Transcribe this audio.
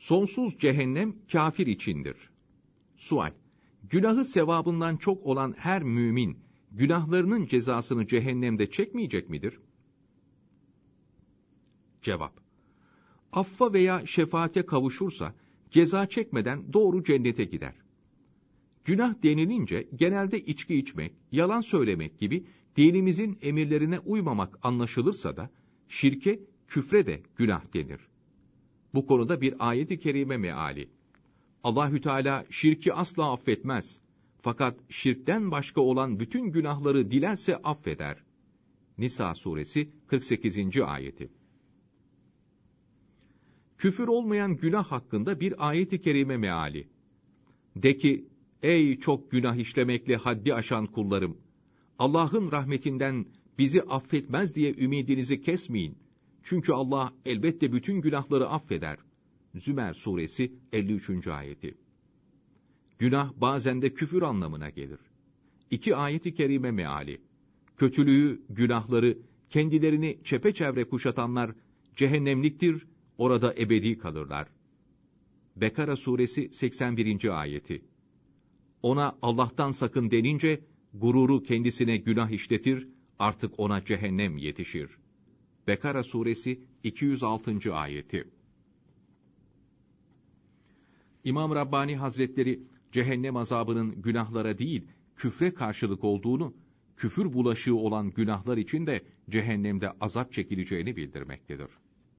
Sonsuz cehennem kafir içindir. Sual: Günahı sevabından çok olan her mümin, günahlarının cezasını cehennemde çekmeyecek midir? Cevap: Affa veya şefaate kavuşursa, ceza çekmeden doğru cennete gider. Günah denilince genelde içki içmek, yalan söylemek gibi dinimizin emirlerine uymamak anlaşılırsa da, şirke, küfre de günah denir. Bu konuda bir ayet-i kerime meali: Allahü Teala şirki asla affetmez. Fakat şirkten başka olan bütün günahları dilerse affeder. Nisa suresi 48. ayeti. Küfür olmayan günah hakkında bir ayet-i kerime meali: De ki, ey çok günah işlemekle haddi aşan kullarım! Allah'ın rahmetinden bizi affetmez diye ümidinizi kesmeyin. Çünkü Allah elbette bütün günahları affeder. Zümer suresi 53. ayeti. Günah bazen de küfür anlamına gelir. İki ayet-i kerime meali: Kötülüğü, günahları, kendilerini çepeçevre kuşatanlar cehennemliktir, orada ebedi kalırlar. Bekara suresi 81. ayeti. Ona Allah'tan sakın denince, gururu kendisine günah işletir, artık ona cehennem yetişir. Bekara suresi 206. ayeti. İmam Rabbani Hazretleri, cehennem azabının günahlara değil, küfre karşılık olduğunu, küfür bulaşığı olan günahlar için de cehennemde azap çekileceğini bildirmektedir.